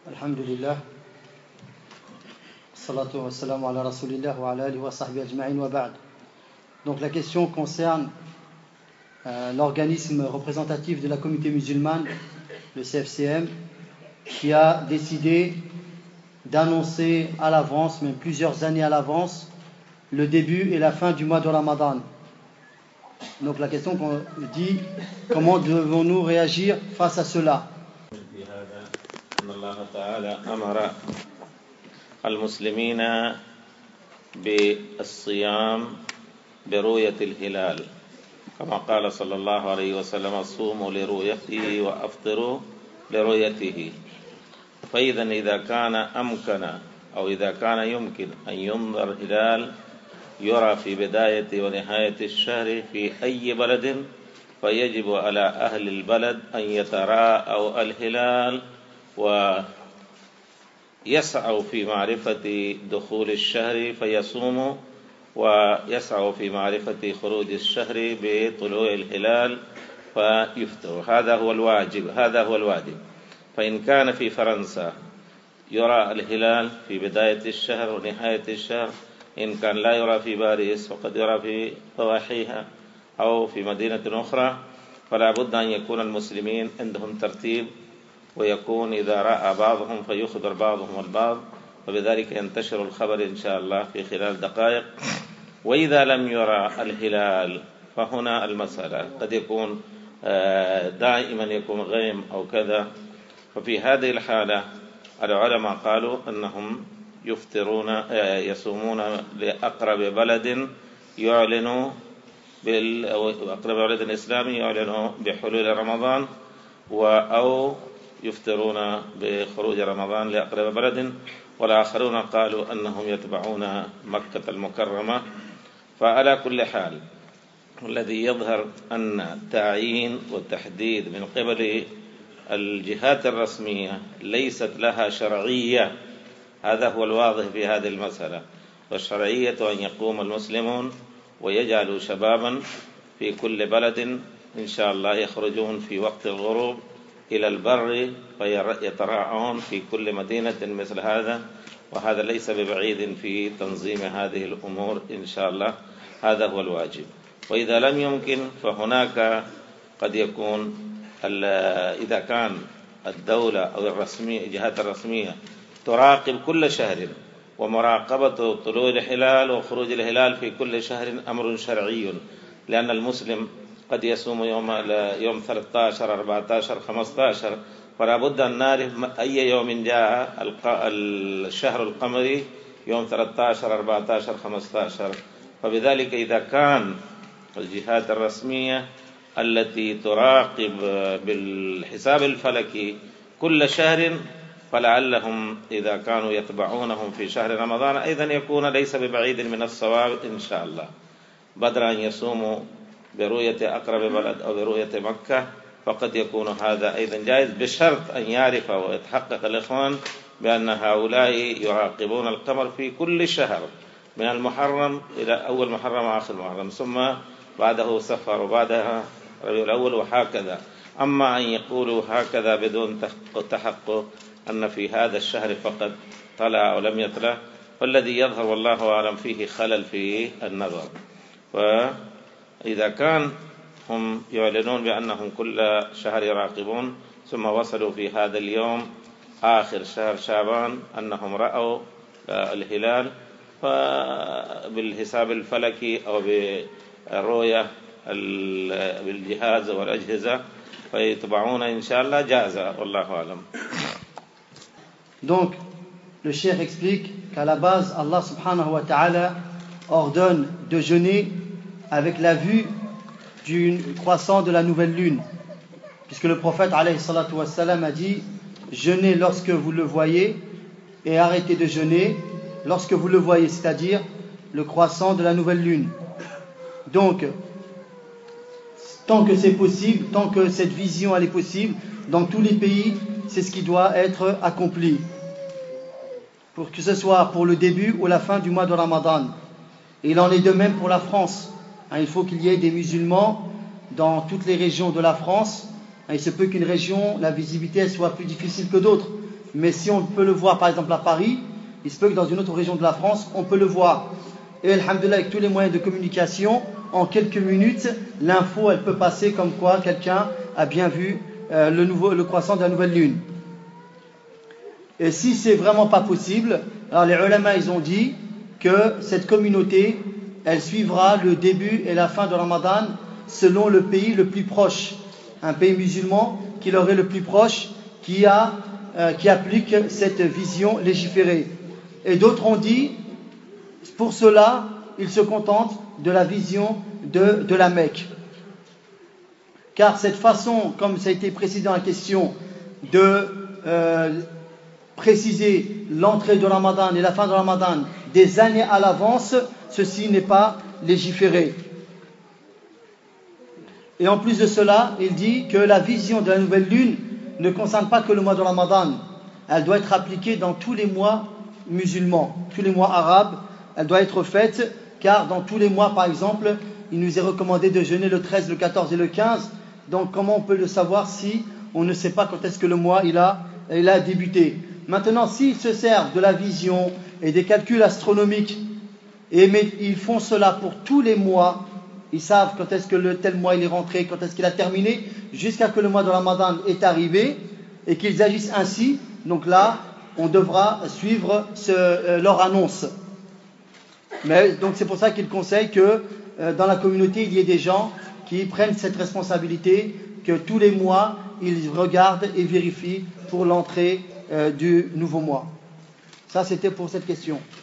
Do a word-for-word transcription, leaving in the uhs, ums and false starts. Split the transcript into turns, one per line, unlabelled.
Alhamdulillah. Salatu wa salam ala rasulillah wa ala alihi wa sahbihi ajma'in wa ba'd. Donc la question concerne euh, l'organisme représentatif de la communauté musulmane, le C F C M, qui a décidé d'annoncer à l'avance, même plusieurs années à l'avance, le début et la fin du mois de Ramadan. Donc la question qu'on dit, comment devons-nous réagir face à cela?
الله تعالى أمر المسلمين بالصيام برؤية الهلال كما قال صلى الله عليه وسلم صوموا لرؤيته وأفطروا لرؤيته. فإذا إذا كان أمكن أو إذا كان يمكن أن ينظر هلال يرى في بداية ونهاية الشهر في أي بلد فيجب على أهل البلد أن يتراءوا الهلال ويسعوا في معرفة دخول الشهر فيصوموا، ويسعوا في معرفة خروج الشهر بطلوع الهلال فيفطروا. هذا هو الواجب هذا هو الواجب. فإن كان في فرنسا يرى الهلال في بداية الشهر ونهاية الشهر، إن كان لا يرى في باريس وقد يرى في ضواحيها أو في مدينة أخرى، فلا بد أن يكون المسلمين عندهم ترتيب، ويكون إذا رأى بعضهم فيخبر بعضهم البعض، وبذلك ينتشر الخبر إن شاء الله في خلال دقائق. وإذا لم يرى الهلال فهنا المسألة قد يكون دائما يكون غيم أو كذا، ففي هذه الحالة العلماء قالوا أنهم يفطرون يصومون لأقرب بلد يعلن أقرب بلد إسلامي يعلن بحلول رمضان، أو يفطرون بخروج رمضان لأقرب بلد. والآخرون قالوا أنهم يتبعون مكة المكرمة. فعلى كل حال الذي يظهر أن التعيين والتحديد من قبل الجهات الرسمية ليست لها شرعية، هذا هو الواضح في هذه المسألة. والشرعية أن يقوم المسلمون ويجعلوا شبابا في كل بلد إن شاء الله يخرجون في وقت الغروب إلى البر ويتراءون في كل مدينة مثل هذا، وهذا ليس ببعيد في تنظيم هذه الأمور إن شاء الله. هذا هو الواجب. وإذا لم يمكن فهناك قد يكون إذا كان الدولة أو الرسمية الجهات الرسمية تراقب كل شهر، ومراقبة طلوع الهلال وخروج الهلال في كل شهر أمر شرعي، لأن المسلم قد يصوم يوم يوم ثلاثة عشر أربعة عشر خمسة عشر، فلا بد أن نعرف أي يوم جاء الشهر القمري يوم ثلاثة عشر أربعة عشر خمسة عشر. فبذلك إذا كان الجهات الرسمية التي تراقب بالحساب الفلكي كل شهر، فلعلهم إذا كانوا يتبعونهم في شهر رمضان أيضا يكون ليس ببعيد من الصواب إن شاء الله، بدل أن يصوموا برؤية أقرب بلد أو برؤية مكة، فقد يكون هذا أيضا جائز، بشرط أن يعرف ويتحقق الإخوان بأن هؤلاء يراقبون القمر في كل شهر من المحرم إلى أول محرم وآخر محرم، ثم بعده سفر وبعدها ربيع الأول وهكذا. أما أن يقولوا هكذا بدون تحقق أن في هذا الشهر فقط طلع أو لم يطلع، فالذي يظهر والله أعلم فيه خلل في النظر. وإذا كان هم يعلنون بأنهم كل شهر يراقبون، ثم وصلوا في هذا اليوم آخر شهر شعبان أنهم رأوا الهلال، فبالحساب الفلكي أو بالرؤية بالجهاز والأجهزة فيتبعون إن شاء الله جائزة والله أعلم.
Donc, le cheikh explique qu'à la base, Allah subhanahu wa ta'ala ordonne de jeûner avec la vue du croissant de la nouvelle lune, puisque le prophète alayhi salatu wa salam a dit: jeûnez lorsque vous le voyez et arrêtez de jeûner lorsque vous le voyez, c'est-à-dire le croissant de la nouvelle lune. Donc, tant que c'est possible, tant que cette vision elle est possible, dans tous les pays, c'est ce qui doit être accompli, pour que ce soit pour le début ou la fin du mois de Ramadan. Et il en est de même pour la France. Il faut qu'il y ait des musulmans dans toutes les régions de la France. Il se peut qu'une région, la visibilité soit plus difficile que d'autres. mais si on peut le voir par exemple à Paris, il se peut que dans une autre région de la France, on peut le voir. Et alhamdoulilah, avec tous les moyens de communication, en quelques minutes, l'info elle peut passer comme quoi quelqu'un a bien vu euh, le, nouveau, le croissant de la nouvelle lune. Et si c'est vraiment pas possible, alors les ulama ils ont dit que cette communauté elle suivra le début et la fin de Ramadan selon le pays le plus proche, un pays musulman qui leur est le plus proche, qui, a, euh, qui applique cette vision légiférée. Et d'autres ont dit, pour cela, ils se contentent de la vision de, de la Mecque. Car cette façon, comme ça a été précisé dans la question, de euh, préciser l'entrée de Ramadan et la fin de Ramadan des années à l'avance, ceci n'est pas légiféré. Et en plus de cela, il dit que la vision de la nouvelle lune ne concerne pas que le mois de Ramadan. Elle doit être appliquée dans tous les mois musulmans, tous les mois arabes. Elle doit être faite, car dans tous les mois, par exemple, il nous est recommandé de jeûner le treize, le quatorze et le quinze. Donc comment on peut le savoir si on ne sait pas quand est-ce que le mois il a, il a débuté? Maintenant, s'ils se servent de la vision et des calculs astronomiques, et mais ils font cela pour tous les mois, ils savent quand est-ce que le tel mois il est rentré, quand est-ce qu'il a terminé, jusqu'à que le mois de Ramadan est arrivé, et qu'ils agissent ainsi, donc là, on devra suivre ce, euh, leur annonce. Mais donc c'est pour ça qu'il conseille que euh, dans la communauté, il y ait des gens qui prennent cette responsabilité, que tous les mois, ils regardent et vérifient pour l'entrée euh, du nouveau mois. Ça, c'était pour cette question.